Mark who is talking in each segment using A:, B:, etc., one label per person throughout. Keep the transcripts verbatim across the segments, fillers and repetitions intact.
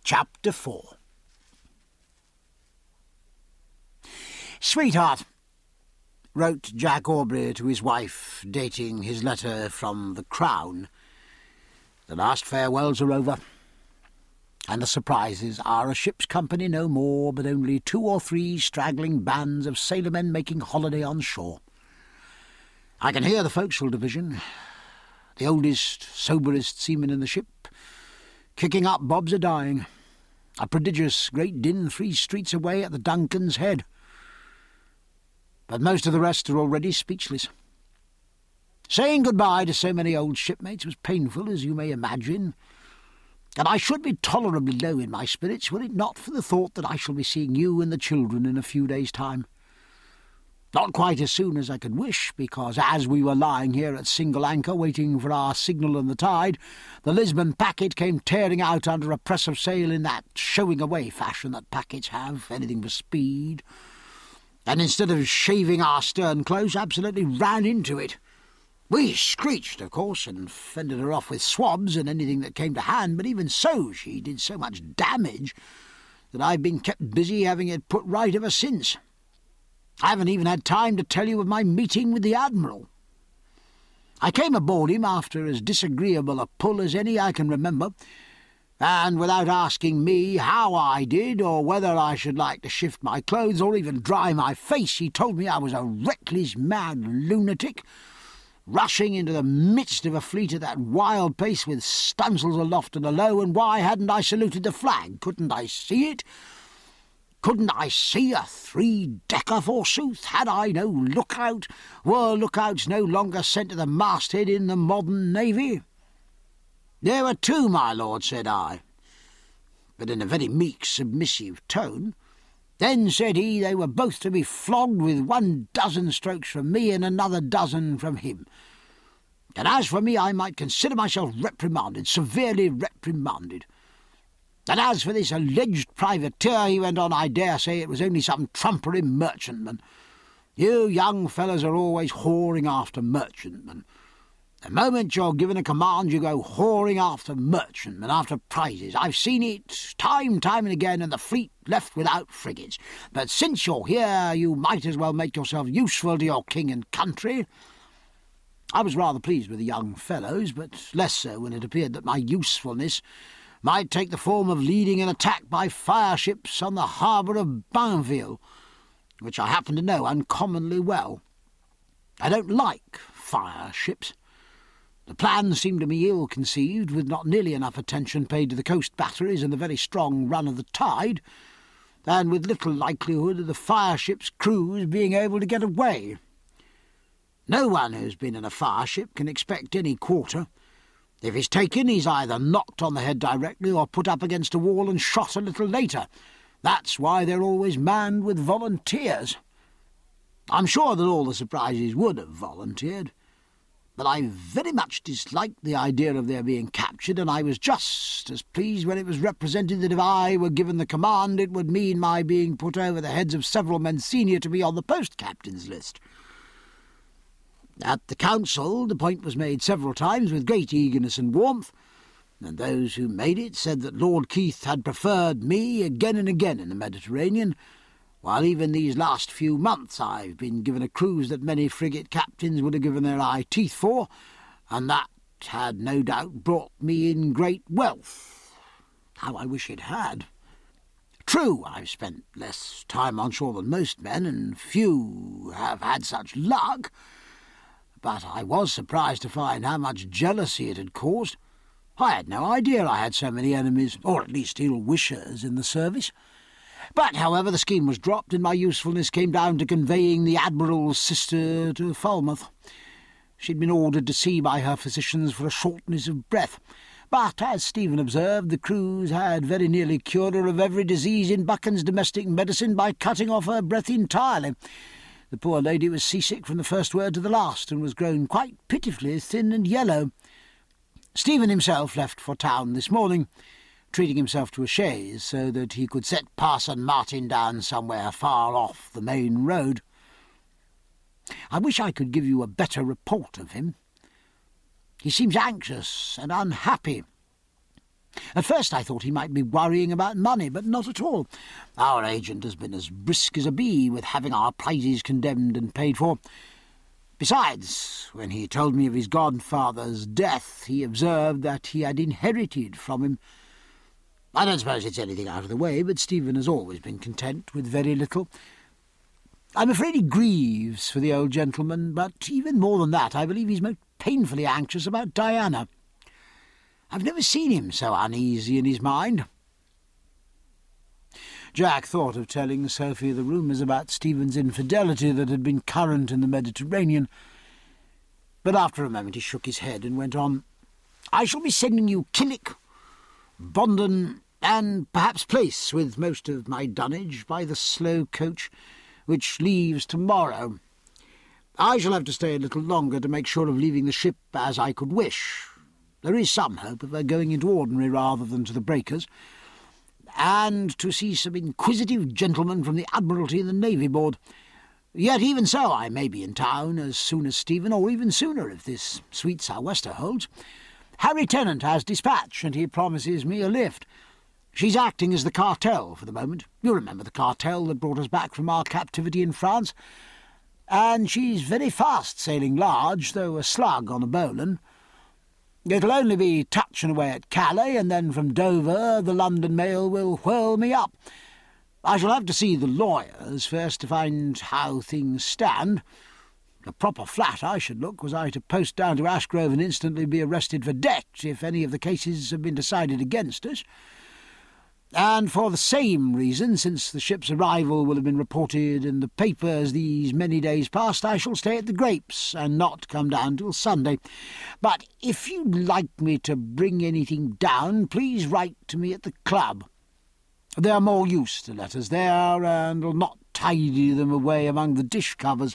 A: Chapter four. "Sweetheart," wrote Jack Aubrey to his wife, dating his letter from the Crown, "the last farewells are over, and the surprises are a ship's company no more, but only two or three straggling bands of sailormen making holiday on shore. I can hear the forecastle division, the oldest, soberest seamen in the ship, kicking up bobs a-dying. A prodigious great din three streets away at the Duncan's Head. But most of the rest are already speechless. Saying good-bye to so many old shipmates was painful, as you may imagine, and I should be tolerably low in my spirits were it not for the thought that I shall be seeing you and the children in a few days' time. Not quite as soon as I could wish, because as we were lying here at single anchor waiting for our signal and the tide, the Lisbon packet came tearing out under a press of sail in that showing-away fashion that packets have, anything for speed, and instead of shaving our stern close, absolutely ran into it. We screeched, of course, and fended her off with swabs and anything that came to hand, but even so she did so much damage that I've been kept busy having it put right ever since. I haven't even had time to tell you of my meeting with the Admiral. I came aboard him after as disagreeable a pull as any I can remember, and without asking me how I did, or whether I should like to shift my clothes or even dry my face, he told me I was a reckless, mad lunatic, rushing into the midst of a fleet at that wild pace with stunsails aloft and alow, and why hadn't I saluted the flag? Couldn't I see it? Couldn't I see a three-decker, forsooth? Had I no lookout? Were lookouts no longer sent to the masthead in the modern navy? There were two, my lord, said I, but in a very meek, submissive tone. Then, said he, they were both to be flogged with one dozen strokes from me and another dozen from him. And as for me, I might consider myself reprimanded, severely reprimanded. And as for this alleged privateer, he went on, I dare say it was only some trumpery merchantman. You young fellows are always whoring after merchantmen. The moment you're given a command, you go whoring after merchantmen, after prizes. I've seen it time, time and again, and the fleet left without frigates. But since you're here, you might as well make yourself useful to your king and country. I was rather pleased with the young fellows, but less so when it appeared that my usefulness might take the form of leading an attack by fireships on the harbour of Bainville, which I happen to know uncommonly well. I don't like fireships. The plan seemed to me ill-conceived, with not nearly enough attention paid to the coast batteries and the very strong run of the tide, and with little likelihood of the fireship's crews being able to get away. No one who's been in a fireship can expect any quarter. If he's taken, he's either knocked on the head directly or put up against a wall and shot a little later. That's why they're always manned with volunteers. I'm sure that all the surprises would have volunteered, but I very much disliked the idea of their being captured, and I was just as pleased when it was represented that if I were given the command it would mean my being put over the heads of several men senior to me on the post-captain's list. At the council the point was made several times with great eagerness and warmth, and those who made it said that Lord Keith had preferred me again and again in the Mediterranean, while even these last few months I've been given a cruise that many frigate captains would have given their eye teeth for, and that had no doubt brought me in great wealth. How I wish it had. True, I've spent less time on shore than most men, and few have had such luck, but I was surprised to find how much jealousy it had caused. I had no idea I had so many enemies, or at least ill-wishers, in the service. But, however, the scheme was dropped, and my usefulness came down to conveying the Admiral's sister to Falmouth. She'd been ordered to sea by her physicians for a shortness of breath, but, as Stephen observed, the crews had very nearly cured her of every disease in Buchan's domestic medicine by cutting off her breath entirely. The poor lady was seasick from the first word to the last, and was grown quite pitifully thin and yellow. Stephen himself left for town this morning, treating himself to a chaise so that he could set Parson Martin down somewhere far off the main road. I wish I could give you a better report of him. He seems anxious and unhappy. At first I thought he might be worrying about money, but not at all. Our agent has been as brisk as a bee with having our prizes condemned and paid for. Besides, when he told me of his godfather's death, he observed that he had inherited from him. I don't suppose it's anything out of the way, but Stephen has always been content with very little. I'm afraid he grieves for the old gentleman, but even more than that, I believe he's most painfully anxious about Diana. I've never seen him so uneasy in his mind. Jack thought of telling Sophie the rumours about Stephen's infidelity that had been current in the Mediterranean, but after a moment he shook his head and went on. I shall be sending you Killick, Bondon, and perhaps Place, with most of my dunnage, by the slow coach, which leaves tomorrow. I shall have to stay a little longer to make sure of leaving the ship as I could wish. There is some hope of her going into ordinary rather than to the breakers, and to see some inquisitive gentlemen from the Admiralty and the Navy Board. Yet even so I may be in town as soon as Stephen, or even sooner if this sweet sou'wester holds. Harry Tennant has dispatch, and he promises me a lift. She's acting as the cartel for the moment. You remember the cartel that brought us back from our captivity in France? And she's very fast sailing large, though a slug on a bowline. It'll only be touching away at Calais, and then from Dover the London mail will whirl me up. I shall have to see the lawyers first to find how things stand. A proper flat I should look, was I to post down to Ashgrove and instantly be arrested for debt if any of the cases have been decided against us. And for the same reason, since the ship's arrival will have been reported in the papers these many days past, I shall stay at the Grapes and not come down till Sunday. But if you'd like me to bring anything down, please write to me at the club. They're more used to letters there, and will not tidy them away among the dish covers.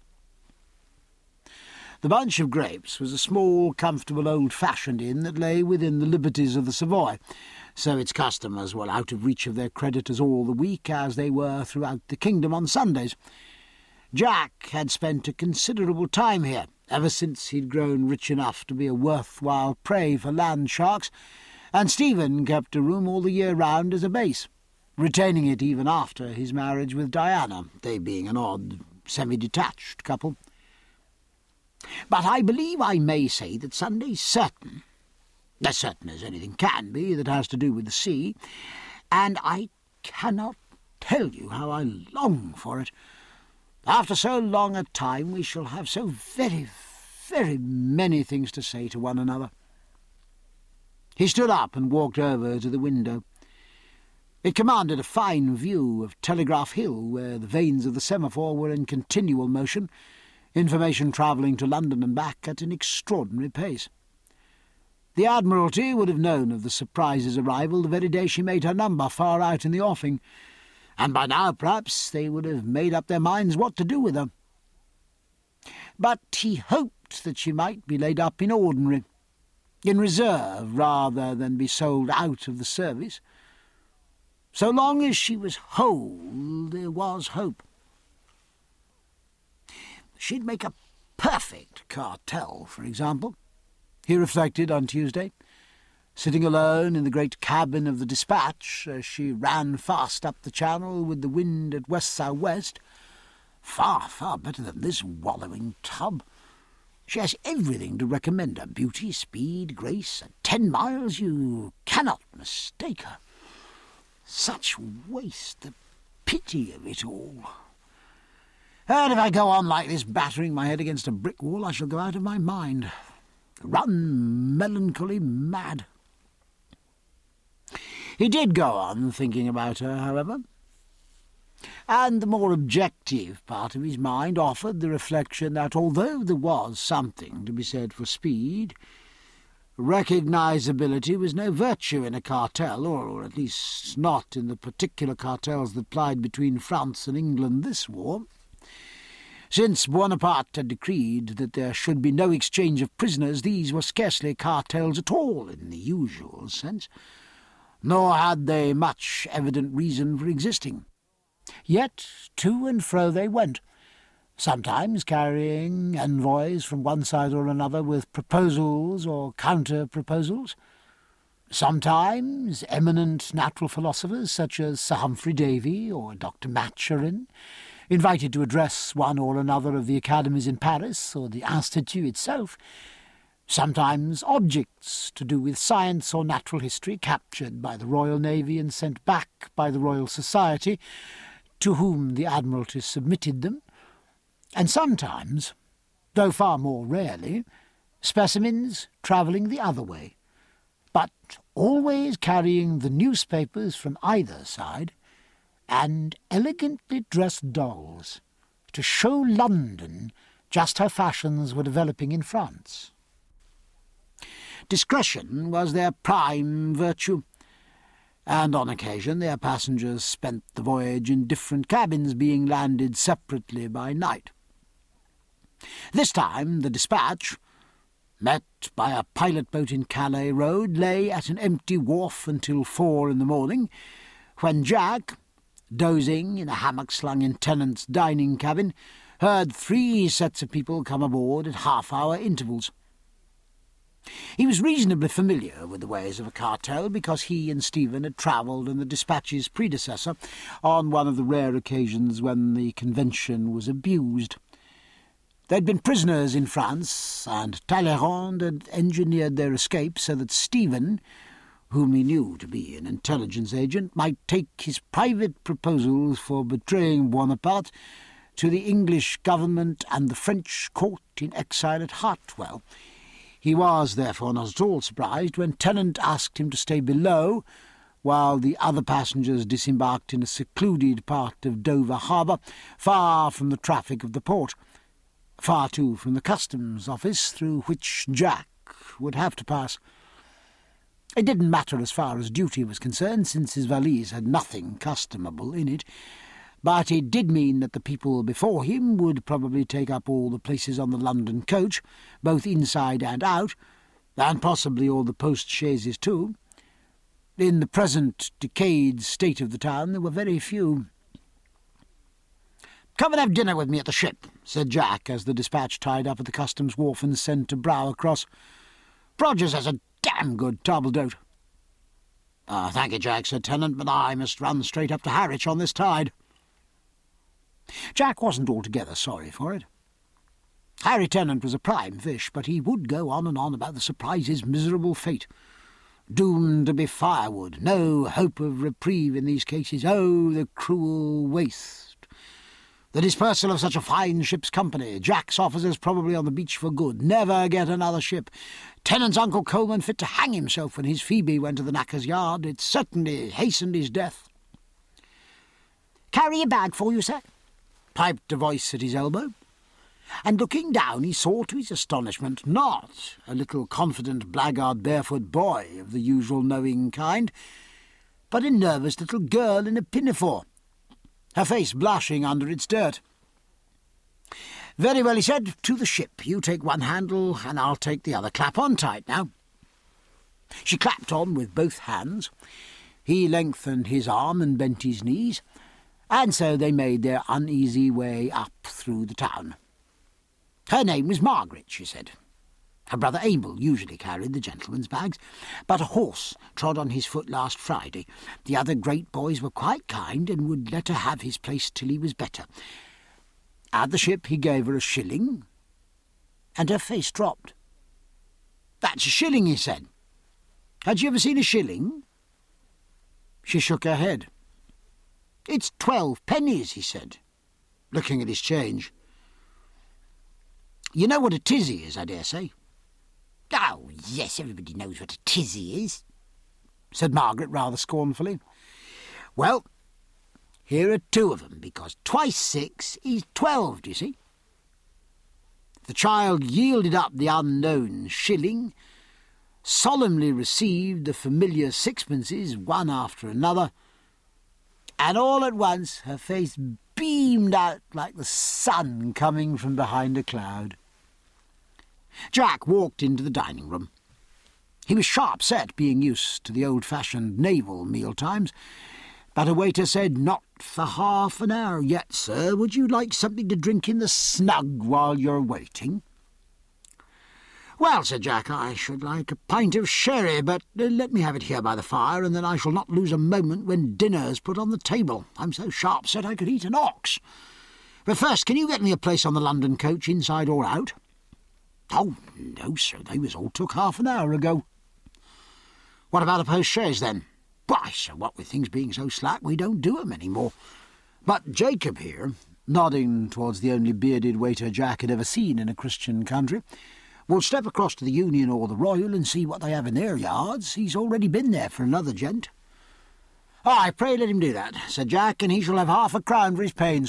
A: The Bunch of Grapes was a small, comfortable, old-fashioned inn that lay within the liberties of the Savoy, so its customers were out of reach of their creditors all the week, as they were throughout the kingdom on Sundays. Jack had spent a considerable time here, ever since he'd grown rich enough to be a worthwhile prey for land sharks, and Stephen kept a room all the year round as a base, retaining it even after his marriage with Diana, they being an odd, semi-detached couple. But I believe I may say that Sunday's certain, as certain as anything can be that has to do with the sea, and I cannot tell you how I long for it. After so long a time we shall have so very, very many things to say to one another. He stood up and walked over to the window. It commanded a fine view of Telegraph Hill, where the vanes of the semaphore were in continual motion, information travelling to London and back at an extraordinary pace. The Admiralty would have known of the Surprise's arrival the very day she made her number far out in the offing, and by now, perhaps, they would have made up their minds what to do with her. But he hoped that she might be laid up in ordinary, in reserve rather than be sold out of the service. So long as she was whole, there was hope. She'd make a perfect cartel, for example, he reflected on Tuesday, sitting alone in the great cabin of the Dispatch as she ran fast up the channel with the wind at west-south-west. Far, far better than this wallowing tub. She has everything to recommend her: beauty, speed, grace. At ten miles you cannot mistake her. Such waste, the pity of it all. And if I go on like this, battering my head against a brick wall, I shall go out of my mind. Run melancholy mad. He did go on thinking about her, however, and the more objective part of his mind offered the reflection that although there was something to be said for speed, recognisability was no virtue in a cartel, or at least not in the particular cartels that plied between France and England this war. Since Bonaparte had decreed that there should be no exchange of prisoners, these were scarcely cartels at all in the usual sense, nor had they much evident reason for existing. Yet to and fro they went, sometimes carrying envoys from one side or another with proposals or counter-proposals, Sometimes eminent natural philosophers such as Sir Humphrey Davy or Doctor Maturin, invited to address one or another of the academies in Paris or the Institut itself. Sometimes objects to do with science or natural history captured by the Royal Navy and sent back by the Royal Society, to whom the Admiralty submitted them. And sometimes, though far more rarely, specimens travelling the other way, but always carrying the newspapers from either side, and elegantly dressed dolls, to show London just how fashions were developing in France. Discretion was their prime virtue, and on occasion their passengers spent the voyage in different cabins, being landed separately by night. This time the Dispatch, met by a pilot boat in Calais Road, lay at an empty wharf until four in the morning, when Jack, dozing in a hammock slung in Tennant's dining cabin, heard three sets of people come aboard at half-hour intervals. He was reasonably familiar with the ways of a cartel, because he and Stephen had travelled in the Dispatch's predecessor on one of the rare occasions when the convention was abused. They'd been prisoners in France, and Talleyrand had engineered their escape so that Stephen, whom he knew to be an intelligence agent, might take his private proposals for betraying Bonaparte to the English government and the French court in exile at Hartwell. He was, therefore, not at all surprised when Tennant asked him to stay below, while the other passengers disembarked in a secluded part of Dover harbour, far from the traffic of the port, far too from the customs office, through which Jack would have to pass. It didn't matter as far as duty was concerned, since his valise had nothing customable in it, but it did mean that the people before him would probably take up all the places on the London coach, both inside and out, and possibly all the post-chaises too. In the present decayed state of the town there were very few. "Come and have dinner with me at the ship," said Jack, as the Dispatch tied up at the customs wharf and sent a brow across. "Prodgers has a damn good table d'hote." "Ah, thank you, Jack," said Tennant, "but I must run straight up to Harwich on this tide." Jack wasn't altogether sorry for it. Harry Tennant was a prime fish, but he would go on and on about the Surprise's miserable fate. Doomed to be firewood, no hope of reprieve in these cases. Oh, the cruel waste! The dispersal of such a fine ship's company. Jack's officers probably on the beach for good. Never get another ship. Tennant's Uncle Coleman fit to hang himself when his Phoebe went to the knacker's yard. It certainly hastened his death. "Carry a bag for you, sir?" piped a voice at his elbow, and looking down he saw to his astonishment not a little confident blackguard barefoot boy of the usual knowing kind, but a nervous little girl in a pinafore, her face blushing under its dirt. "Very well," he said, "to the ship. You take one handle and I'll take the other. Clap on tight now." She clapped on with both hands. He lengthened his arm and bent his knees, and so they made their uneasy way up through the town. Her name was Margaret, she said. Her brother Abel usually carried the gentlemen's bags, but a horse trod on his foot last Friday. The other great boys were quite kind and would let her have his place till he was better. At the ship he gave her a shilling, and her face dropped. "That's a shilling," he said. "Had you ever seen a shilling?" She shook her head. "It's twelve pennies," he said, looking at his change. "You know what a tizzy is, I dare say?" "Oh, yes, everybody knows what a tizzy is," said Margaret rather scornfully. "Well, here are two of them, because twice six is twelve, do you see?" The child yielded up the unknown shilling, solemnly received the familiar sixpences one after another, and all at once her face beamed out like the sun coming from behind a cloud. Jack walked into the dining-room. He was sharp set, being used to the old-fashioned naval meal-times, but a waiter said, "Not for half an hour yet, sir. Would you like something to drink in the snug while you're waiting?" "Well," said Jack, "I should like a pint of sherry, but uh, let me have it here by the fire, and then I shall not lose a moment when dinner's put on the table. I'm so sharp set I could eat an ox. But first, can you get me a place on the London coach, inside or out?" "Oh, no, sir, they was all took half an hour ago." "What about a post-chaise, then?" "Why, sir, what with things being so slack, we don't do 'em any more. But Jacob here," nodding towards the only bearded waiter Jack had ever seen in a Christian country, "will step across to the Union or the Royal and see what they have in their yards. He's already been there for another gent." "Ay, pray let him do that," said Jack, "and he shall have half a crown for his pains."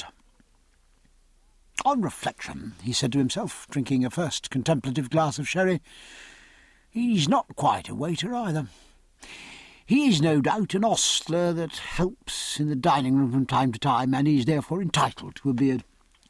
A: On reflection, he said to himself, drinking a first contemplative glass of sherry, "He's not quite a waiter either. He is no doubt an ostler that helps in the dining-room from time to time, and is therefore entitled to a beard."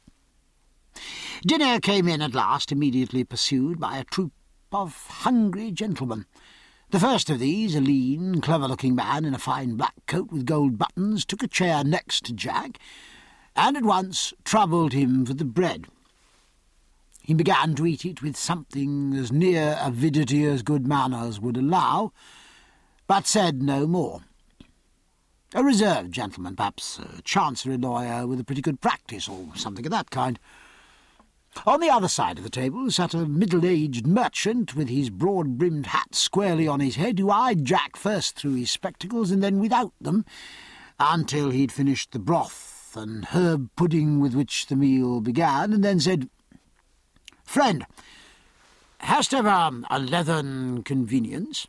A: Dinner came in at last, immediately pursued by a troop of hungry gentlemen. The first of these, a lean, clever-looking man in a fine black coat with gold buttons, took a chair next to Jack, and at once troubled him for the bread. He began to eat it with something as near avidity as good manners would allow, but said no more. A reserved gentleman, perhaps a chancery lawyer with a pretty good practice, or something of that kind. On the other side of the table sat a middle-aged merchant with his broad-brimmed hat squarely on his head, who eyed Jack first through his spectacles and then without them, until he'd finished the broth and herb pudding with which the meal began, and then said, "Friend, hast ever a leathern convenience?"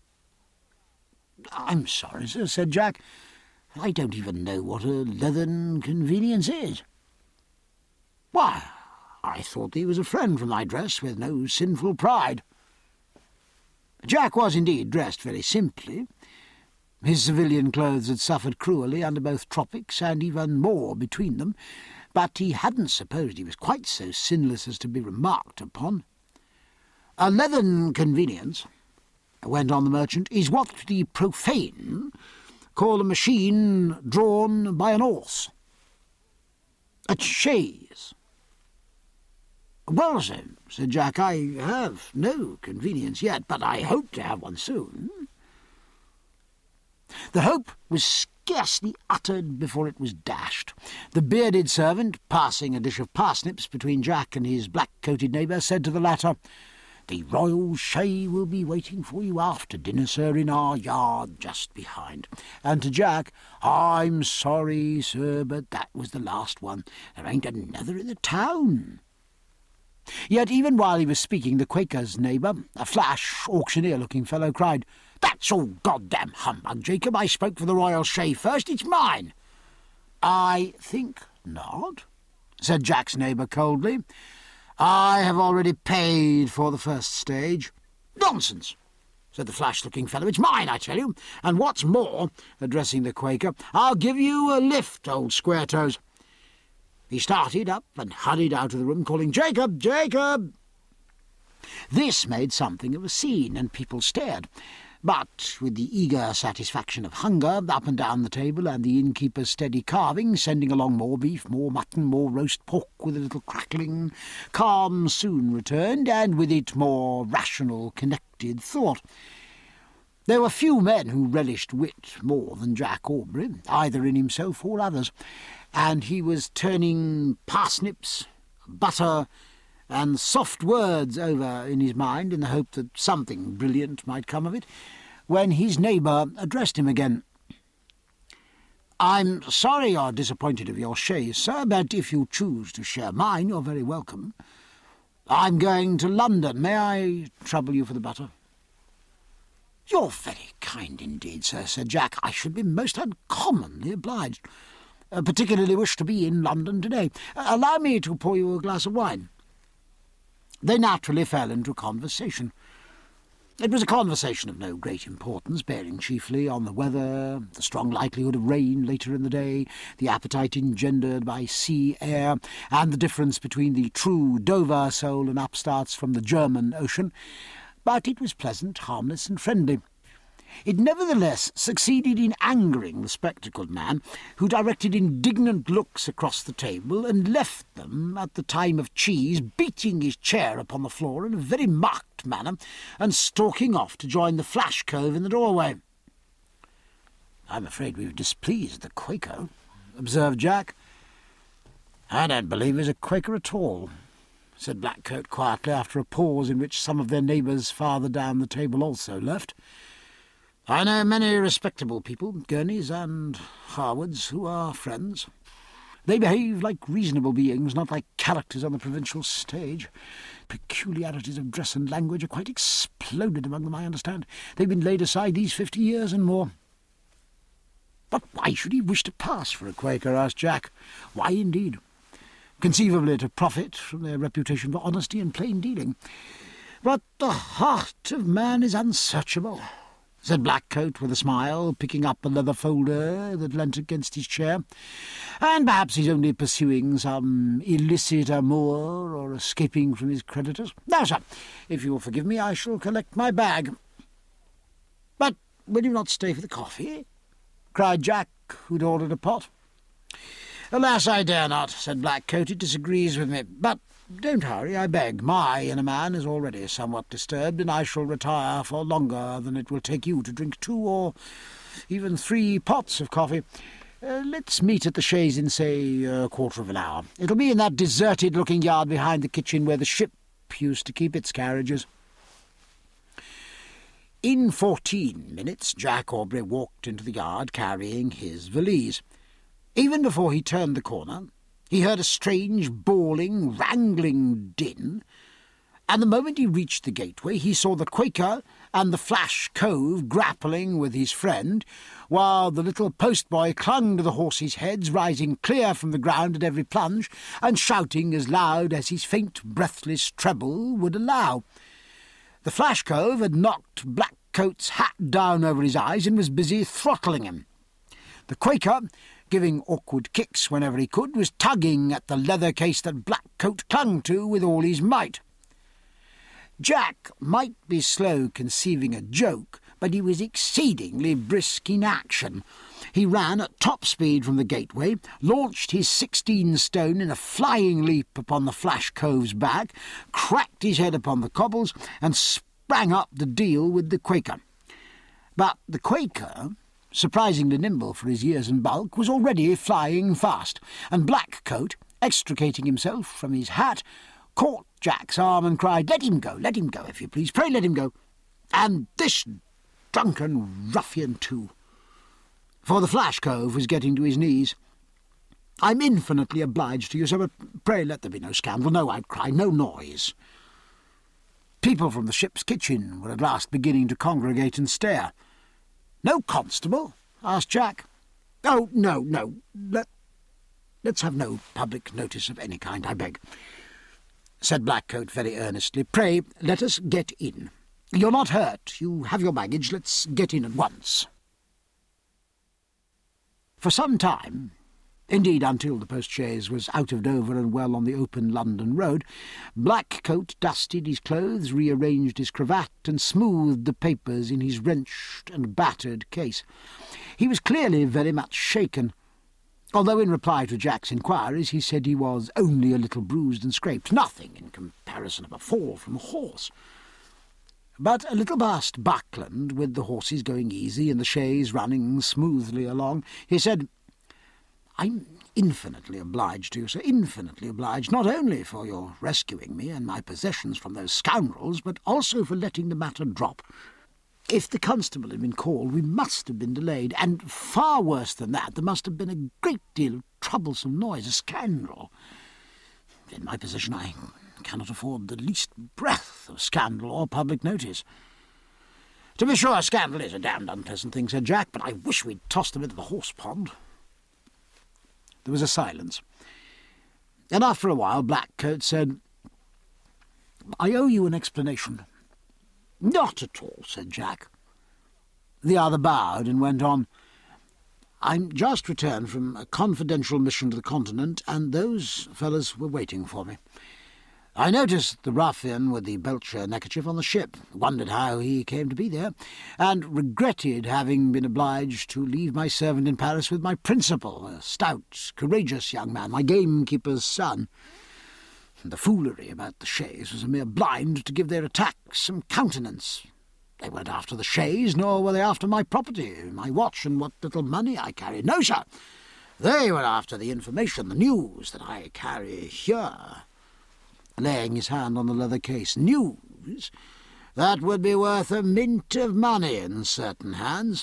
A: "I'm sorry, sir," said Jack. "I don't even know what a leathern convenience is." "Why, I thought he was a friend from thy dress, with no sinful pride." Jack was indeed dressed very simply. His civilian clothes had suffered cruelly under both tropics and even more between them, but he hadn't supposed he was quite so sinless as to be remarked upon. "A leathern convenience," went on the merchant, "is what the profane call a machine drawn by an horse. A chaise." "Well, sir," said Jack, "I have no convenience yet, but I hope to have one soon." The hope was scarcely uttered before it was dashed. The bearded servant, passing a dish of parsnips between Jack and his black-coated neighbour, said to the latter, "The royal shay will be waiting for you after dinner, sir, in our yard just behind." And to Jack, "I'm sorry, sir, but that was the last one. There ain't another in the town." Yet even while he was speaking, the Quaker's neighbour, a flash, auctioneer-looking fellow, cried, "That's all goddamn humbug, Jacob. I spoke for the royal shay first. It's mine." "I think not," said Jack's neighbour coldly. "I have already paid for the first stage." "Nonsense," said the flash-looking fellow. "It's mine, I tell you. And what's more," addressing the Quaker, "I'll give you a lift, old square-toes." He started up and hurried out of the room, calling, "Jacob! Jacob!" This made something of a scene, and people stared. But with the eager satisfaction of hunger, up and down the table, and the innkeeper's steady carving, sending along more beef, more mutton, more roast pork with a little crackling, calm soon returned, and with it more rational, connected thought. There were few men who relished wit more than Jack Aubrey, either in himself or others, and he was turning parsnips, butter, and soft words over in his mind in the hope that something brilliant might come of it, when his neighbour addressed him again. "I'm sorry you're disappointed of your chaise, sir, but if you choose to share mine, you're very welcome. I'm going to London. May I trouble you for the butter?" "You're very kind indeed, sir," said Jack. "I should be most uncommonly obliged. I particularly wish to be in London today. Allow me to pour you a glass of wine." They naturally fell into conversation. It was a conversation of no great importance, bearing chiefly on the weather, the strong likelihood of rain later in the day, the appetite engendered by sea air, and the difference between the true Dover soul and upstarts from the German Ocean. But it was pleasant, harmless, and friendly. It nevertheless succeeded in angering the spectacled man, who directed indignant looks across the table and left them, at the time of cheese, beating his chair upon the floor in a very marked manner and stalking off to join the Flash Cove in the doorway. "I'm afraid we've displeased the Quaker," observed Jack. "I don't believe he's a Quaker at all," said Blackcoat quietly, after a pause in which some of their neighbours farther down the table also left. "I know many respectable people, Gurneys and Harwards, who are friends. They behave like reasonable beings, not like characters on the provincial stage. Peculiarities of dress and language are quite exploded among them, I understand. They've been laid aside these fifty years and more." "But why should he wish to pass for a Quaker?" asked Jack. "Why, indeed? Conceivably to profit from their reputation for honesty and plain dealing. But the heart of man is unsearchable," said Blackcoat with a smile, picking up a leather folder that leant against his chair. "And perhaps he's only pursuing some illicit amour or escaping from his creditors. Now, sir, if you will forgive me, I shall collect my bag." "But will you not stay for the coffee?" cried Jack, who'd ordered a pot. "Alas, I dare not," said Blackcoat. "It disagrees with me. But don't hurry, I beg. My inner man is already somewhat disturbed, and I shall retire for longer than it will take you to drink two or even three pots of coffee. Uh, let's meet at the chaise in, say, a quarter of an hour. It'll be in that deserted-looking yard behind the kitchen where the ship used to keep its carriages." In fourteen minutes Jack Aubrey walked into the yard carrying his valise. Even before he turned the corner, he heard a strange, bawling, wrangling din, and the moment he reached the gateway he saw the Quaker and the Flash Cove grappling with his friend, while the little postboy clung to the horses' heads, rising clear from the ground at every plunge, and shouting as loud as his faint, breathless treble would allow. The Flash Cove had knocked Blackcoat's hat down over his eyes and was busy throttling him. The Quaker, giving awkward kicks whenever he could, was tugging at the leather case that Blackcoat clung to with all his might. Jack might be slow conceiving a joke, but he was exceedingly brisk in action. He ran at top speed from the gateway, launched his sixteen stone in a flying leap upon the Flash Cove's back, cracked his head upon the cobbles, and sprang up to deal with the Quaker. But the Quaker, surprisingly nimble for his years and bulk, was already flying fast, and Blackcoat, extricating himself from his hat, caught Jack's arm and cried, "Let him go, let him go, if you please, pray let him go. And this drunken ruffian too." For the Flash Cove was getting to his knees. "I'm infinitely obliged to you, sir, but pray let there be no scandal, no outcry, no noise." People from the ship's kitchen were at last beginning to congregate and stare. "No constable?" asked Jack. "Oh, no, no. Let, let's have no public notice of any kind, I beg," said Blackcoat very earnestly. "Pray, let us get in. You're not hurt. You have your baggage. Let's get in at once." For some time, indeed until the post-chaise was out of Dover and well on the open London road, Blackcoat dusted his clothes, rearranged his cravat, and smoothed the papers in his wrenched and battered case. He was clearly very much shaken, although in reply to Jack's inquiries he said he was only a little bruised and scraped, nothing in comparison of a fall from a horse. But a little past Buckland, with the horses going easy and the chaise running smoothly along, he said, "I'm infinitely obliged to you, sir, infinitely obliged, not only for your rescuing me and my possessions from those scoundrels, but also for letting the matter drop. If the constable had been called, we must have been delayed, and far worse than that, there must have been a great deal of troublesome noise, a scandal. In my position I cannot afford the least breath of scandal or public notice." "To be sure, scandal is a damned unpleasant thing," said Jack, "but I wish we'd tossed them into the horse-pond." There was a silence, and after a while Blackcoat said, "I owe you an explanation." "Not at all," said Jack. The other bowed and went on, "I'm just returned from a confidential mission to the Continent, and those fellows were waiting for me. I noticed the ruffian with the Belcher neckerchief on the ship, wondered how he came to be there, and regretted having been obliged to leave my servant in Paris with my principal, a stout, courageous young man, my gamekeeper's son. The foolery about the chaise was a mere blind to give their attacks some countenance. They weren't after the chaise, nor were they after my property, my watch, and what little money I carried. No, sir, they were after the information, the news that I carry here, laying his hand on the leather case. News that would be worth a mint of money in certain hands.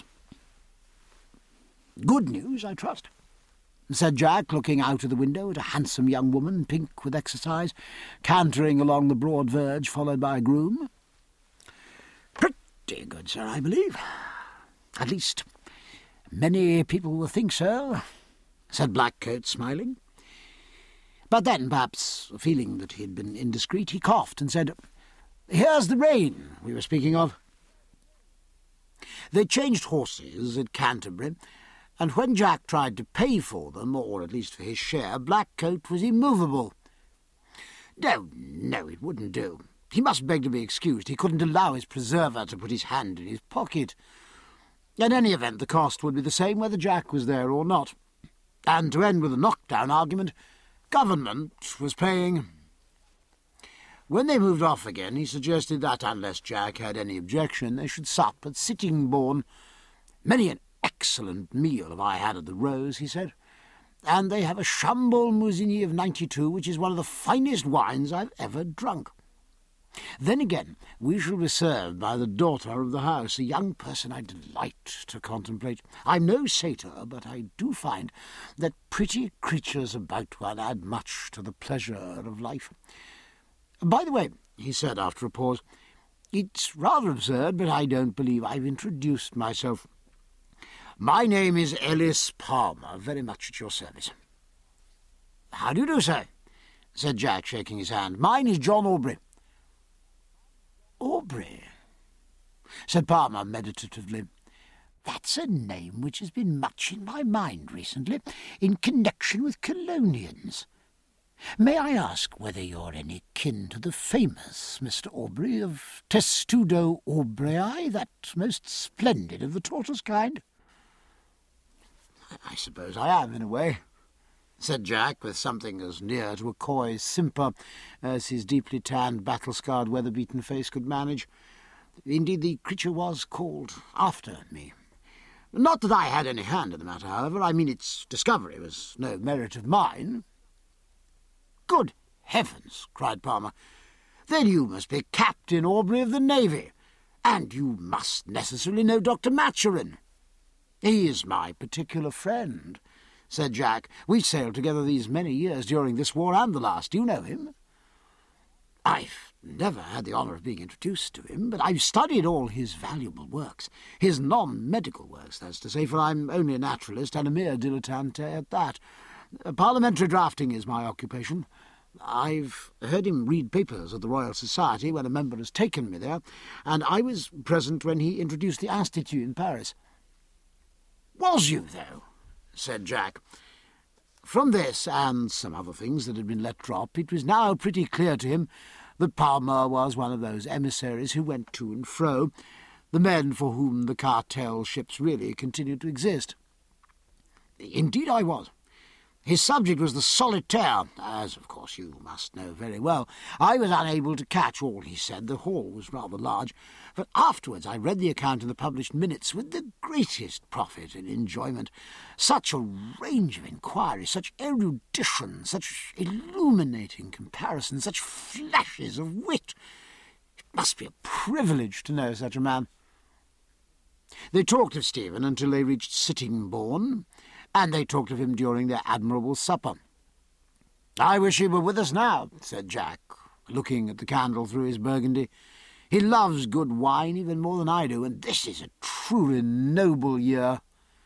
A: Good news, I trust, said Jack, looking out of the window at a handsome young woman, pink with exercise, cantering along the broad verge, followed by a groom. Pretty good, sir, I believe. At least, many people will think so, said Blackcoat, smiling. But then, perhaps, feeling that he had been indiscreet, he coughed and said, "Here's the rain we were speaking of." They changed horses at Canterbury, and when Jack tried to pay for them, or at least for his share, Blackcoat was immovable. No, no, it wouldn't do. He must beg to be excused. He couldn't allow his preserver to put his hand in his pocket. In any event, the cost would be the same whether Jack was there or not. And to end with a knockdown argument, Government was paying. When they moved off again, he suggested that, unless Jack had any objection, they should sup at Sittingbourne. Many an excellent meal have I had at the Rose, he said, and they have a Chambol Musigny of ninety-two, which is one of the finest wines I've ever drunk. Then again, we shall be served by the daughter of the house, a young person I delight to contemplate. I'm no satyr, but I do find that pretty creatures about one add much to the pleasure of life. By the way, he said after a pause, it's rather absurd, but I don't believe I've introduced myself. My name is Ellis Palmer, very much at your service. How do you do, sir? Said Jack, shaking his hand. Mine is John Aubrey. Aubrey, said Palmer meditatively. That's a name which has been much in my mind recently, in connection with Colonians. May I ask whether you're any kin to the famous Mister Aubrey of Testudo Aubrei, that most splendid of the tortoise kind? I suppose I am, in a way, said Jack, with something as near to a coy simper as his deeply tanned, battle-scarred, weather-beaten face could manage. Indeed, the creature was called after me. Not that I had any hand in the matter, however. I mean, its discovery was no merit of mine. Good heavens, cried Palmer. Then you must be Captain Aubrey of the Navy, and you must necessarily know Doctor Maturin. He is my particular friend, said Jack. We've sailed together these many years during this war and the last. Do you know him? I've never had the honour of being introduced to him, but I've studied all his valuable works, his non-medical works, that's to say, for I'm only a naturalist and a mere dilettante at that. Parliamentary drafting is my occupation. I've heard him read papers at the Royal Society when a member has taken me there, and I was present when he introduced the Institute in Paris. Was you, though? Said Jack. From this, and some other things that had been let drop, it was now pretty clear to him that Palmer was one of those emissaries who went to and fro, the men for whom the cartel ships really continued to exist. Indeed I was. His subject was the solitaire, as, of course, you must know very well. I was unable to catch all he said. The hall was rather large, but afterwards I read the account in the published minutes with the greatest profit and enjoyment. Such a range of inquiry, such erudition, such illuminating comparison, such flashes of wit. It must be a privilege to know such a man. They talked of Stephen until they reached Sittingbourne, and they talked of him during their admirable supper. I wish he were with us now, said Jack, looking at the candle through his burgundy. He loves good wine even more than I do, and this is a truly noble year.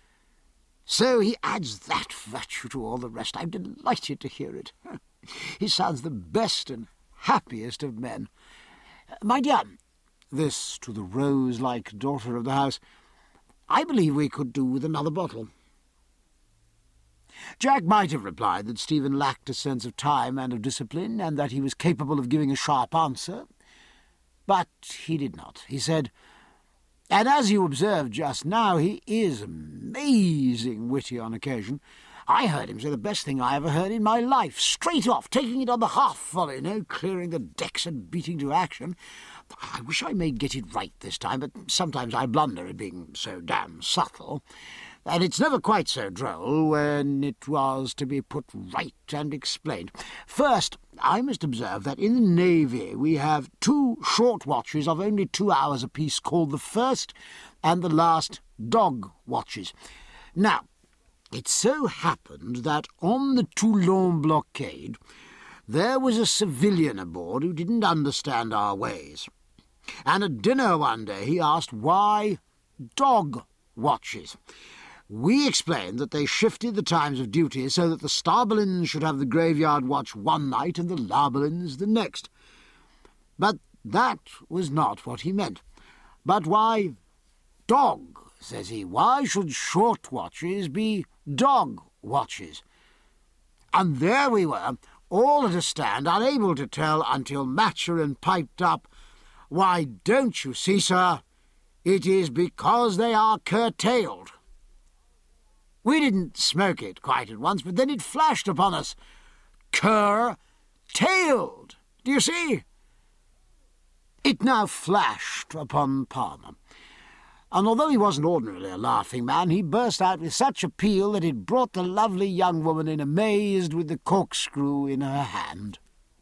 A: So he adds that virtue to all the rest. I'm delighted to hear it. He sounds the best and happiest of men. My dear, this to the rose-like daughter of the house, I believe we could do with another bottle. Jack might have replied that Stephen lacked a sense of time and of discipline, and that he was capable of giving a sharp answer. But he did not. He said, "And as you observed just now, he is amazing witty on occasion. I heard him say the best thing I ever heard in my life, straight off, taking it on the half-volley, no clearing the decks and beating to action. I wish I may get it right this time, but sometimes I blunder at being so damn subtle. And it's never quite so droll when it was to be put right and explained. First, I must observe that in the Navy we have two short watches of only two hours apiece called the first and the last dog watches. Now, it so happened that on the Toulon blockade there was a civilian aboard who didn't understand our ways. And at dinner one day he asked why dog watches. We explained that they shifted the times of duty so that the Starbolins should have the graveyard watch one night and the Larbolins the next. But that was not what he meant. But why dog, says he. Why should short watches be dog watches? And there we were, all at a stand, unable to tell until Maturin piped up, "Why, don't you see, sir? It is because they are curtailed." We didn't smoke it quite at once, but then it flashed upon us. Cur-tailed! Do you see? It now flashed upon Palmer, and although he wasn't ordinarily a laughing man, he burst out with such a peal that it brought the lovely young woman in amazed with the corkscrew in her hand.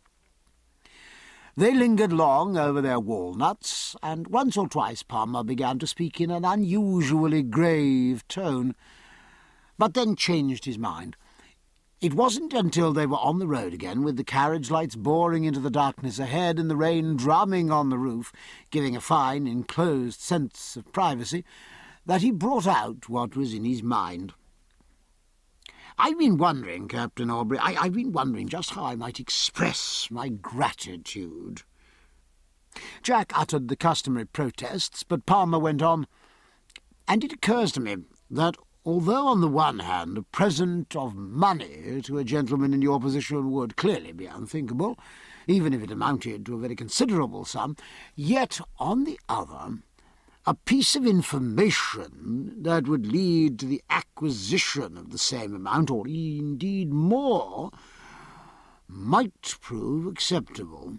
A: They lingered long over their walnuts, and once or twice Palmer began to speak in an unusually grave tone, but then changed his mind. It wasn't until they were on the road again, with the carriage lights boring into the darkness ahead and the rain drumming on the roof, giving a fine, enclosed sense of privacy, that he brought out what was in his mind. "I've been wondering, Captain Aubrey, I, I've been wondering just how I might express my gratitude." Jack uttered the customary protests, but Palmer went on, "And it occurs to me that although on the one hand a present of money to a gentleman in your position would clearly be unthinkable, even if it amounted to a very considerable sum, yet on the other a piece of information that would lead to the acquisition of the same amount, or indeed more, might prove acceptable."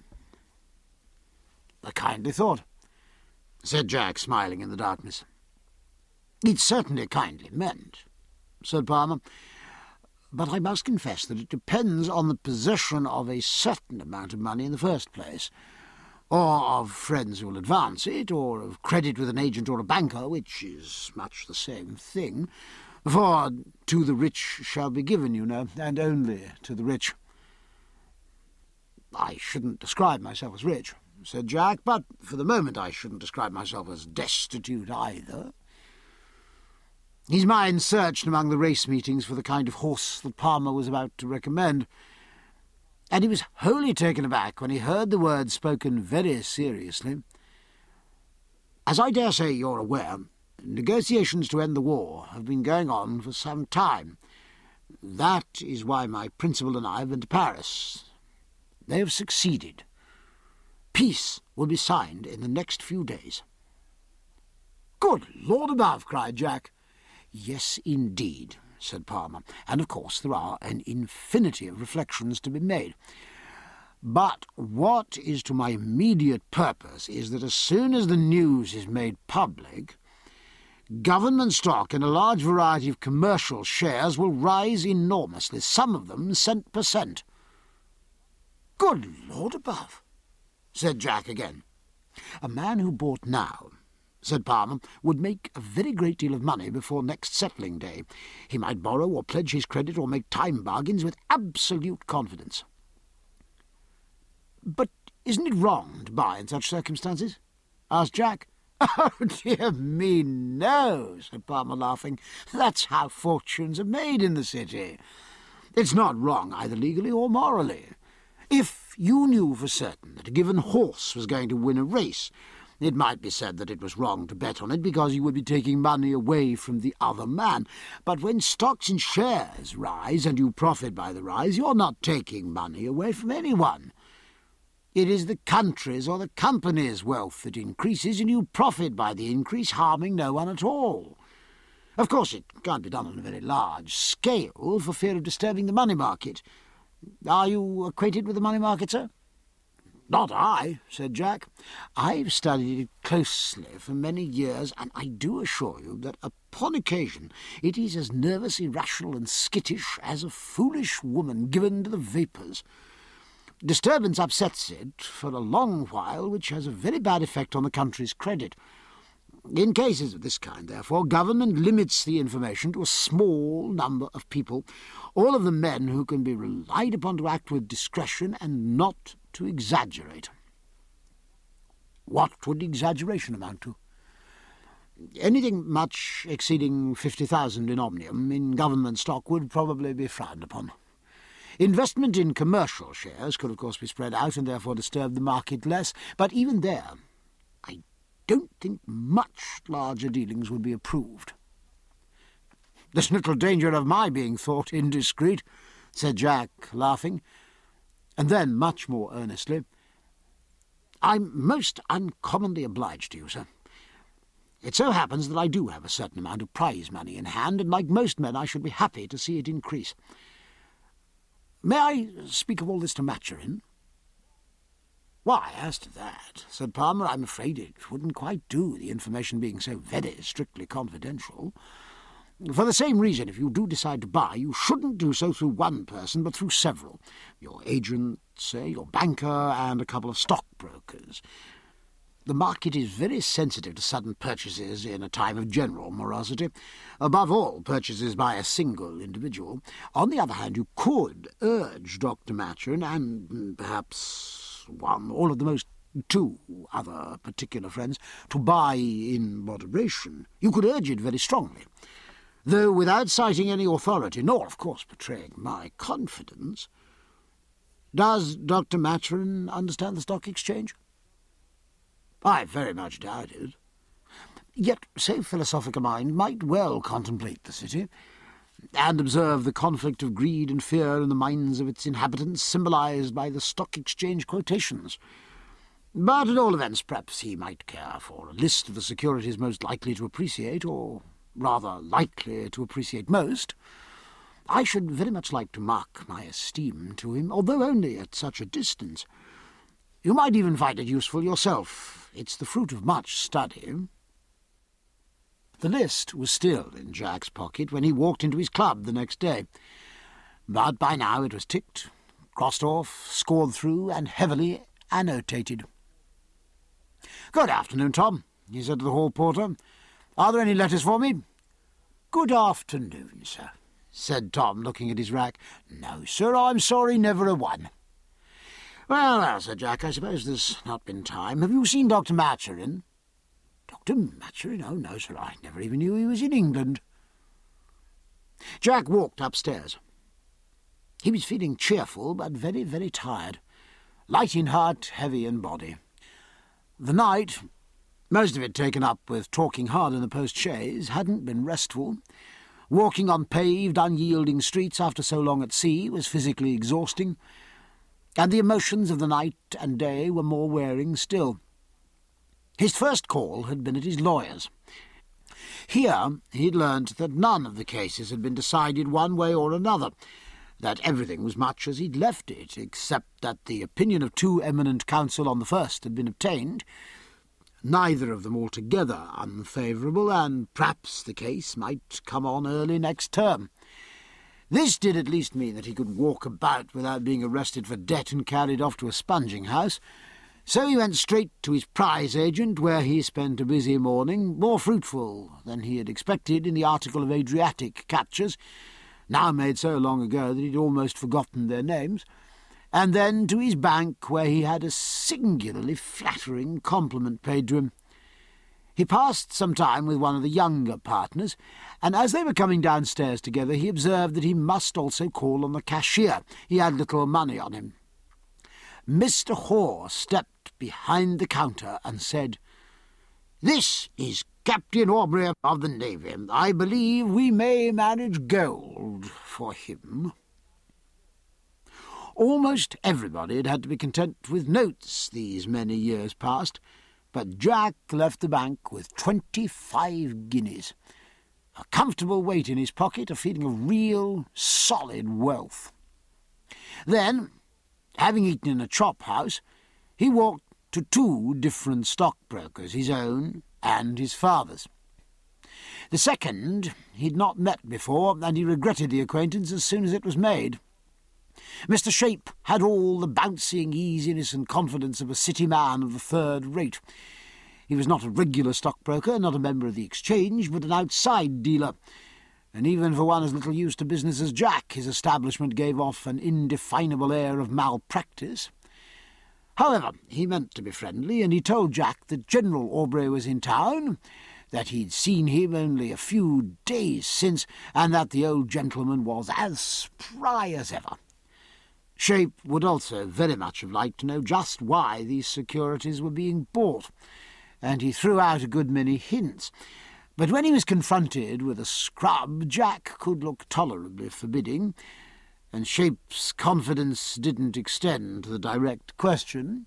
A: "A kindly thought," said Jack, smiling in the darkness. "It's certainly kindly meant," said Palmer, "but I must confess that it depends on the possession of a certain amount of money in the first place, or of friends who will advance it, or of credit with an agent or a banker, which is much the same thing, for to the rich shall be given, you know, and only to the rich." "I shouldn't describe myself as rich," said Jack, "but for the moment I shouldn't describe myself as destitute either." His mind searched among the race meetings for the kind of horse that Palmer was about to recommend, and he was wholly taken aback when he heard the words spoken very seriously. "As I dare say you're aware, negotiations to end the war have been going on for some time. That is why my principal and I have been to Paris. They have succeeded. Peace will be signed in the next few days." "Good Lord above!" cried Jack. "Yes, indeed," said Palmer, "and of course there are an infinity of reflections to be made. But what is to my immediate purpose is that as soon as the news is made public, government stock in a large variety of commercial shares will rise enormously, some of them cent per cent." "Good Lord above!" said Jack again. "A man who bought now," said Palmer, "would make a very great deal of money before next settling day. He might borrow or pledge his credit or make time bargains with absolute confidence." "But isn't it wrong to buy in such circumstances?" asked Jack. "Oh, dear me, no," said Palmer, laughing. "That's how fortunes are made in the city. It's not wrong either legally or morally. If you knew for certain that a given horse was going to win a race, It might be said that it was wrong to bet on it because you would be taking money away from the other man. But when stocks and shares rise and you profit by the rise, you're not taking money away from anyone. It is the country's or the company's wealth that increases, and you profit by the increase, harming no one at all. Of course, it can't be done on a very large scale for fear of disturbing the money market. Are you acquainted with the money market, sir? Not I, said Jack. I've studied it closely for many years, and I do assure you that upon occasion it is as nervous, irrational, and skittish as a foolish woman given to the vapours. Disturbance upsets it for a long while, which has a very bad effect on the country's credit. In cases of this kind, therefore, government limits the information to a small number of people, all of them men who can be relied upon to act with discretion and not to exaggerate. What would exaggeration amount to? Anything much exceeding fifty thousand in omnium in government stock would probably be frowned upon. Investment in commercial shares could, of course, be spread out and therefore disturb the market less, but even there, I don't think much larger dealings would be approved. There's little danger of my being thought indiscreet, said Jack, laughing. And then, much more earnestly, I'm most uncommonly obliged to you, sir. It so happens that I do have a certain amount of prize money in hand, and like most men I should be happy to see it increase. May I speak of all this to Maturin? Why, as to that, said Palmer, I'm afraid it wouldn't quite do, the information being so very strictly confidential. For the same reason, if you do decide to buy, you shouldn't do so through one person, but through several. Your agent, say, your banker, and a couple of stockbrokers. The market is very sensitive to sudden purchases in a time of general morosity. Above all, purchases by a single individual. On the other hand, you could urge Doctor Maturin, and perhaps one, all of the most two other particular friends, to buy in moderation. You could urge it very strongly, though without citing any authority, nor, of course, betraying my confidence. Does Doctor Maturin understand the stock exchange? I very much doubt it. Yet so philosophic a mind might well contemplate the city, and observe the conflict of greed and fear in the minds of its inhabitants, symbolized by the stock exchange quotations. But at all events, perhaps he might care for a list of the securities most likely to appreciate, or rather likely to appreciate most. I should very much like to mark my esteem to him, although only at such a distance. You might even find it useful yourself. It's the fruit of much study. The list was still in Jack's pocket when he walked into his club the next day, but by now it was ticked, crossed off, scored through, and heavily annotated. "Good afternoon, Tom," he said to the hall porter. "Are there any letters for me?" "Good afternoon, sir," said Tom, looking at his rack. "No, sir, I'm sorry, never a one." "Well, well," said Jack, "I suppose there's not been time. Have you seen Doctor Maturin?" "Doctor Maturin? Oh, no, sir, I never even knew he was in England." Jack walked upstairs. He was feeling cheerful, but very, very tired. Light in heart, heavy in body. The night, most of it taken up with talking hard in the post-chaise, hadn't been restful. Walking on paved, unyielding streets after so long at sea was physically exhausting, and the emotions of the night and day were more wearing still. His first call had been at his lawyer's. Here he'd learnt that none of the cases had been decided one way or another, that everything was much as he'd left it, except that the opinion of two eminent counsel on the first had been obtained, neither of them altogether unfavourable, and perhaps the case might come on early next term. This did at least mean that he could walk about without being arrested for debt and carried off to a sponging house. So he went straight to his prize agent, where he spent a busy morning, more fruitful than he had expected in the article of Adriatic catchers, now made so long ago that he'd almost forgotten their names, and then to his bank, where he had a singularly flattering compliment paid to him. He passed some time with one of the younger partners, and as they were coming downstairs together he observed that he must also call on the cashier. He had little money on him. Mister Hoare stepped behind the counter and said, "This is Captain Aubrey of the Navy. I believe we may manage gold for him." Almost everybody had had to be content with notes these many years past, but Jack left the bank with twenty-five guineas, a comfortable weight in his pocket, a feeling of real, solid wealth. Then, having eaten in a chop house, he walked to two different stockbrokers, his own and his father's. The second he'd not met before, and he regretted the acquaintance as soon as it was made. Mister Shape had all the bouncing easiness and confidence of a city man of the third rate. He was not a regular stockbroker, not a member of the Exchange, but an outside dealer, and even for one as little used to business as Jack, his establishment gave off an indefinable air of malpractice. However, he meant to be friendly, and he told Jack that General Aubrey was in town, that he'd seen him only a few days since, and that the old gentleman was as spry as ever. Shape would also very much have liked to know just why these securities were being bought, and he threw out a good many hints. But when he was confronted with a scrub, Jack could look tolerably forbidding, and Shape's confidence didn't extend to the direct question.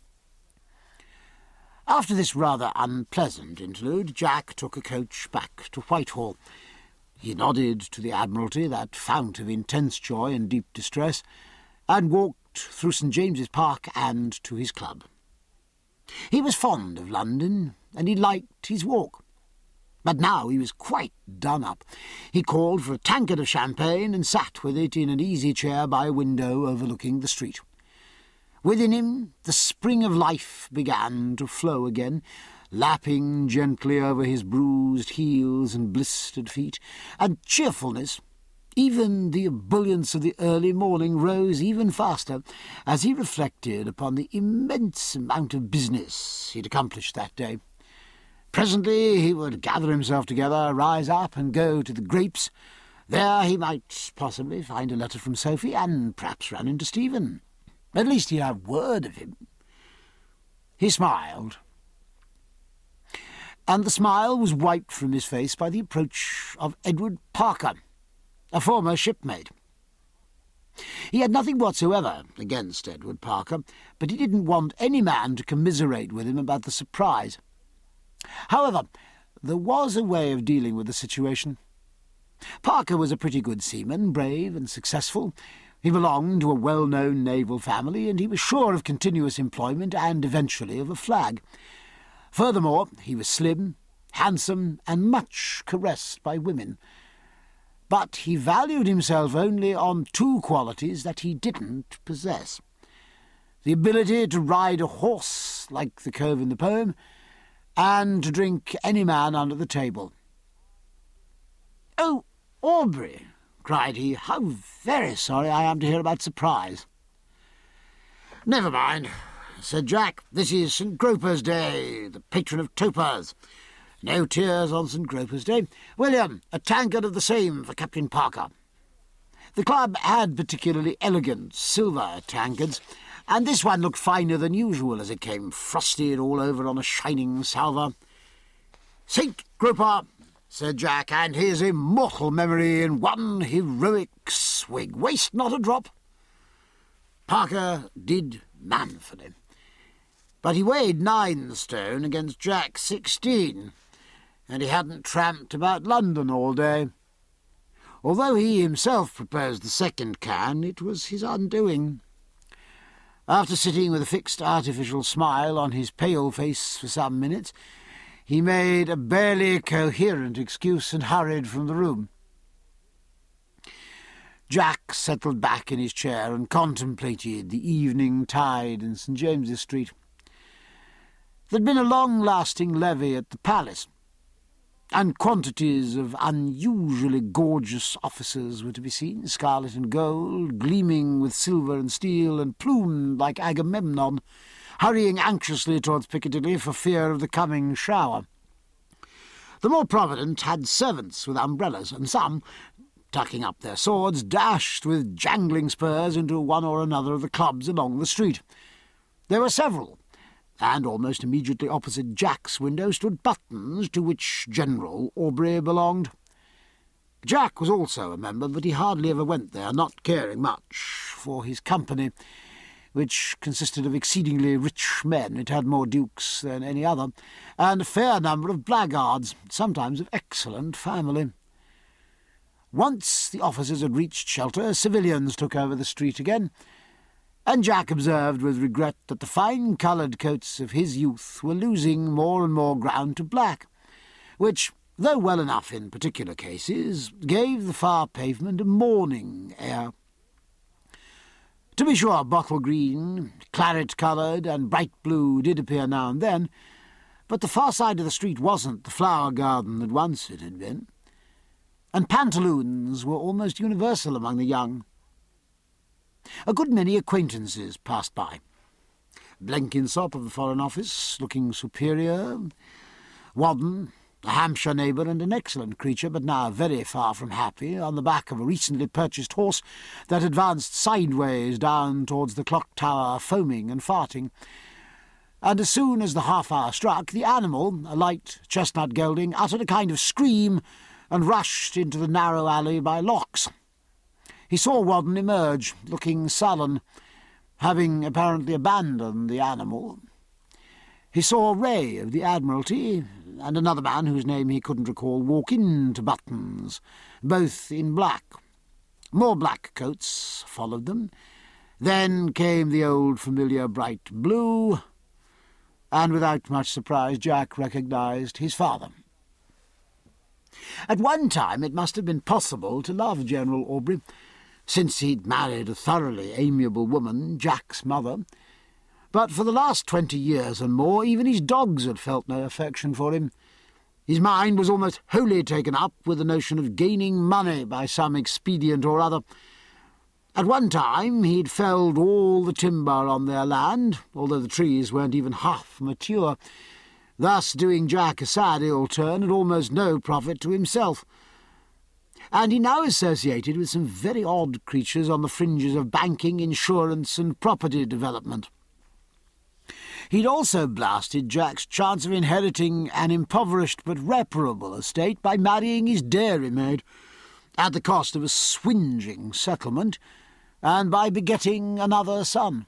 A: After this rather unpleasant interlude, Jack took a coach back to Whitehall. He nodded to the Admiralty, that fount of intense joy and deep distress, and walked through St James's Park and to his club. He was fond of London, and he liked his walk. But now he was quite done up. He called for a tankard of champagne and sat with it in an easy chair by a window overlooking the street. Within him the spring of life began to flow again, lapping gently over his bruised heels and blistered feet, and cheerfulness, even the ebullience of the early morning, rose even faster as he reflected upon the immense amount of business he'd accomplished that day. Presently he would gather himself together, rise up and go to the Grapes. There he might possibly find a letter from Sophie, and perhaps run into Stephen. At least he'd have word of him. He smiled, and the smile was wiped from his face by the approach of Edward Parker, a former shipmate. He had nothing whatsoever against Edward Parker, but he didn't want any man to commiserate with him about the surprise. However, there was a way of dealing with the situation. Parker was a pretty good seaman, brave and successful. He belonged to a well-known naval family, and he was sure of continuous employment and eventually of a flag. Furthermore, he was slim, handsome, and much caressed by women. But he valued himself only on two qualities that he didn't possess: the ability to ride a horse like the cove in the poem, and to drink any man under the table. "Oh, Aubrey," cried he, "how very sorry I am to hear about surprise." "Never mind," said Jack. "This is St Groper's Day, the patron of topers. No tears on St Groper's Day. William, a tankard of the same for Captain Parker." The club had particularly elegant silver tankards, and this one looked finer than usual as it came frosted all over on a shining salver. "Saint Groper," said Jack, "and his immortal memory in one heroic swig. Waste not a drop." Parker did manfully, but he weighed nine stone against Jack's sixteen, and he hadn't tramped about London all day. Although he himself proposed the second can, it was his undoing. After sitting with a fixed artificial smile on his pale face for some minutes, he made a barely coherent excuse and hurried from the room. Jack settled back in his chair and contemplated the evening tide in St James's Street. There'd been a long-lasting levee at the Palace, and quantities of unusually gorgeous officers were to be seen, scarlet and gold, gleaming with silver and steel, and plumed like Agamemnon, hurrying anxiously towards Piccadilly for fear of the coming shower. The more prominent had servants with umbrellas, and some, tucking up their swords, dashed with jangling spurs into one or another of the clubs along the street. There were several, and almost immediately opposite Jack's window stood Buttons, to which General Aubrey belonged. Jack was also a member, but he hardly ever went there, not caring much for his company, which consisted of exceedingly rich men. It had more dukes than any other, and a fair number of blackguards, sometimes of excellent family. Once the officers had reached shelter, civilians took over the street again, and Jack observed with regret that the fine-coloured coats of his youth were losing more and more ground to black, which, though well enough in particular cases, gave the far pavement a mourning air. To be sure, bottle green, claret-coloured, and bright blue did appear now and then, but the far side of the street wasn't the flower garden that once it had been, and pantaloons were almost universal among the young. A good many acquaintances passed by. Blenkinsop of the Foreign Office, looking superior, Wadden, a Hampshire neighbour and an excellent creature, but now very far from happy, on the back of a recently purchased horse that advanced sideways down towards the clock tower, foaming and farting. And as soon as the half-hour struck, the animal, a light chestnut gelding, uttered a kind of scream and rushed into the narrow alley by Locks. He saw Wadden emerge, looking sullen, having apparently abandoned the animal. He saw Ray of the Admiralty and another man whose name he couldn't recall walk into Buttons, both in black. More black coats followed them. Then came the old familiar bright blue, and without much surprise Jack recognised his father. At one time it must have been possible to love General Aubrey, since he'd married a thoroughly amiable woman, Jack's mother. But for the last twenty years and more, even his dogs had felt no affection for him. His mind was almost wholly taken up with the notion of gaining money by some expedient or other. At one time he'd felled all the timber on their land, although the trees weren't even half mature, thus doing Jack a sad ill turn and almost no profit to himself. And he now associated with some very odd creatures on the fringes of banking, insurance, and property development. He'd also blasted Jack's chance of inheriting an impoverished but reparable estate by marrying his dairymaid, at the cost of a swingeing settlement, and by begetting another son.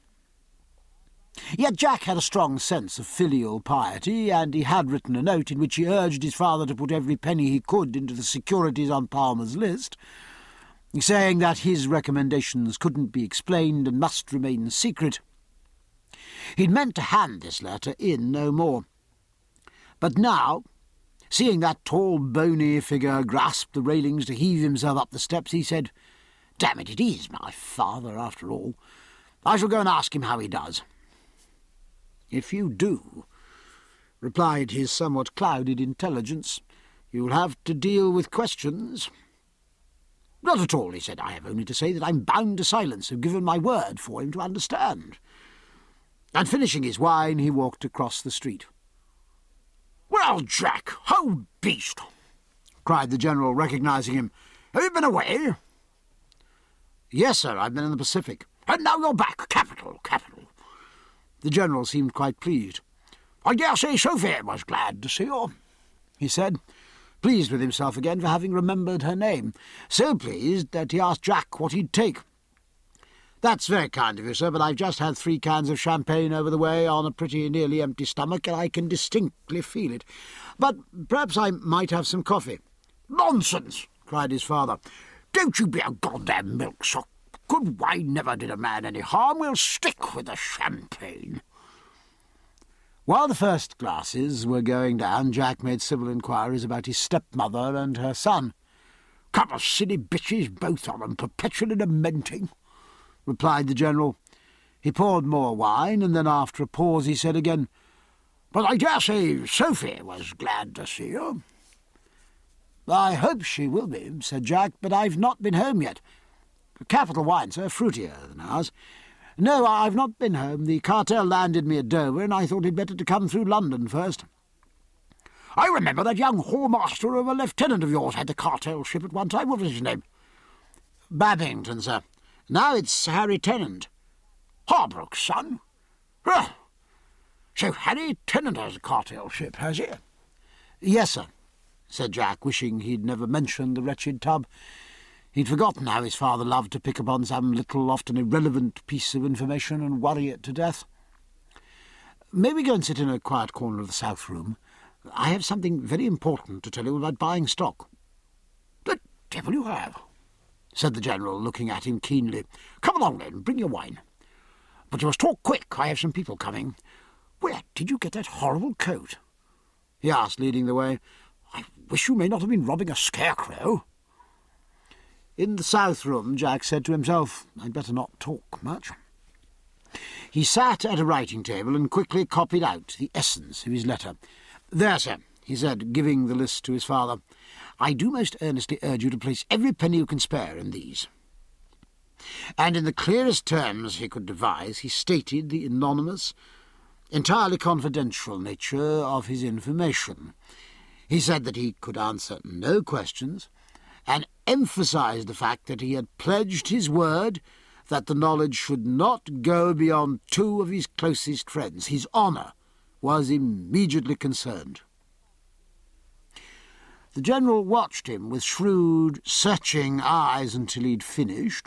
A: Yet Jack had a strong sense of filial piety, and he had written a note in which he urged his father to put every penny he could into the securities on Palmer's list, saying that his recommendations couldn't be explained and must remain secret. He'd meant to hand this letter in no more. But now, seeing that tall, bony figure grasp the railings to heave himself up the steps, he said, "Damn it, it is my father, after all. I shall go and ask him how he does." "If you do," replied his somewhat clouded intelligence, "you'll have to deal with questions." "Not at all," he said. "I have only to say that I'm bound to silence, have given my word for him to understand." And finishing his wine, he walked across the street. "Well, Jack, ho beast!" cried the General, recognising him. "Have you been away?" "Yes, sir, I've been in the Pacific." "And now you're back. Capital, capital." The General seemed quite pleased. "I dare say Sophia was glad to see you," he said, pleased with himself again for having remembered her name, so pleased that he asked Jack what he'd take. "That's very kind of you, sir, but I've just had three cans of champagne over the way on a pretty nearly empty stomach, and I can distinctly feel it. But perhaps I might have some coffee." "Nonsense!" cried his father. "Don't you be a goddamn milksop. Good wine never did a man any harm. We'll stick with the champagne." While the first glasses were going down, Jack made civil inquiries about his stepmother and her son. "Couple of silly bitches, both of them, perpetually lamenting," replied the General. He poured more wine, and then after a pause he said again, "But I dare say Sophie was glad to see you." "I hope she will be," said Jack, "but I've not been home yet. Capital wine, sir, fruitier than ours. No, I've not been home. The cartel landed me at Dover, and I thought it better to come through London first." "I remember that young hallmaster of a lieutenant of yours had the cartel ship at one time. What was his name?" "Babington, sir. Now it's Harry Tennant." "Harbrook's son? Huh. So Harry Tennant has a cartel ship, has he? Yes, sir, said Jack, wishing he'd never mentioned the wretched tub. He'd forgotten how his father loved to pick upon some little, often irrelevant piece of information and worry it to death. May we go and sit in a quiet corner of the south room? I have something very important to tell you about buying stock. The devil you have, said the General, looking at him keenly. Come along, then, bring your wine. But you must talk quick, I have some people coming. Where did you get that horrible coat? He asked, leading the way. I wish you may not have been robbing a scarecrow. In the south room, Jack said to himself, I'd better not talk much. He sat at a writing table and quickly copied out the essence of his letter. There, sir, he said, giving the list to his father. I do most earnestly urge you to place every penny you can spare in these. And in the clearest terms he could devise, he stated the anonymous, entirely confidential nature of his information. He said that he could answer no questions, and emphasized the fact that he had pledged his word that the knowledge should not go beyond two of his closest friends. His honour was immediately concerned. The General watched him with shrewd, searching eyes until he'd finished,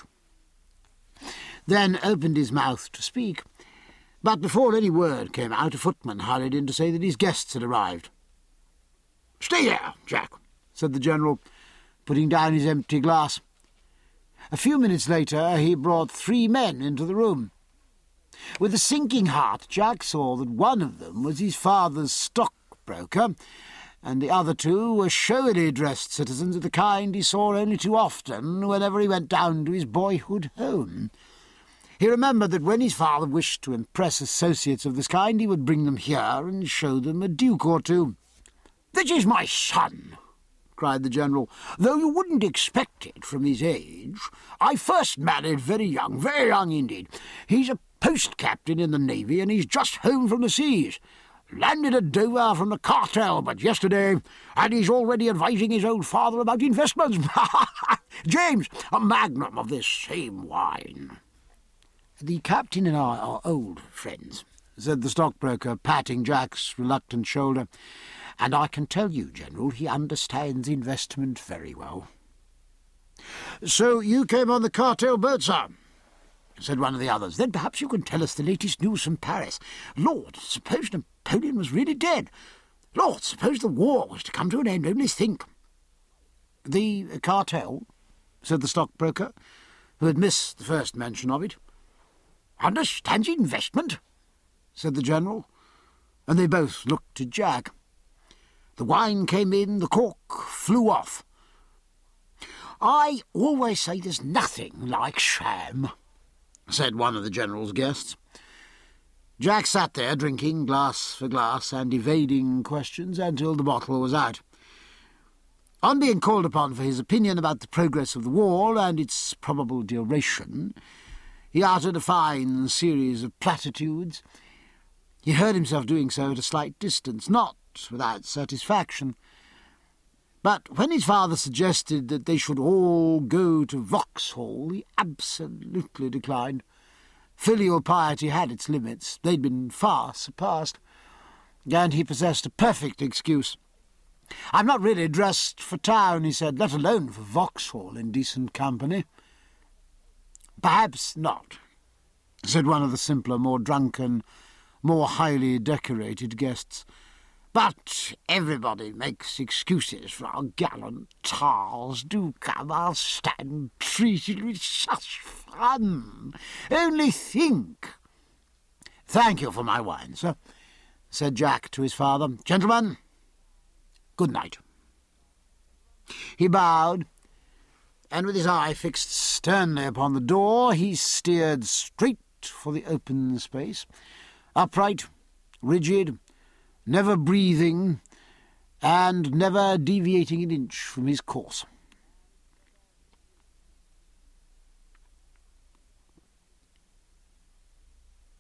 A: then opened his mouth to speak. But before any word came out, a footman hurried in to say that his guests had arrived. "Stay there, Jack," said the General, putting down his empty glass. A few minutes later he brought three men into the room. With a sinking heart, Jack saw that one of them was his father's stockbroker, and the other two were showily dressed citizens of the kind he saw only too often whenever he went down to his boyhood home. He remembered that when his father wished to impress associates of this kind, he would bring them here and show them a duke or two. "This is my son," cried the General, "though you wouldn't expect it from his age. I first married very young, very young indeed. He's a post-captain in the Navy, and he's just home from the seas. Landed at Dover from the cartel but yesterday, and he's already advising his old father about investments. James, a magnum of this same wine." "The captain and I are old friends," said the stockbroker, patting Jack's reluctant shoulder, "and I can tell you, General, he understands investment very well." "So you came on the cartel boat, sir?" said one of the others. "Then perhaps you can tell us the latest news from Paris. Lord, suppose Napoleon was really dead. Lord, suppose the war was to come to an end. Only think." "The cartel?" said the stockbroker, who had missed the first mention of it. "Understands investment?" said the General, and they both looked at Jack. The wine came in, the cork flew off. "I always say there's nothing like sham," said one of the General's guests. Jack sat there, drinking glass for glass and evading questions until the bottle was out. On being called upon for his opinion about the progress of the war and its probable duration, he uttered a fine series of platitudes. He heard himself doing so at a slight distance, not without satisfaction. But when his father suggested that they should all go to Vauxhall, he absolutely declined. Filial piety had its limits. They'd been far surpassed, and he possessed a perfect excuse. "I'm not really dressed for town," he said, "let alone for Vauxhall in decent company." "Perhaps not," said one of the simpler, more drunken, more highly decorated guests. "But everybody makes excuses for our gallant tars. Do come, I'll stand treated with such fun. Only think." "Thank you for my wine, sir," said Jack to his father. "Gentlemen, good night." He bowed, and with his eye fixed sternly upon the door, he steered straight for the open space, upright, rigid, never breathing, and never deviating an inch from his course.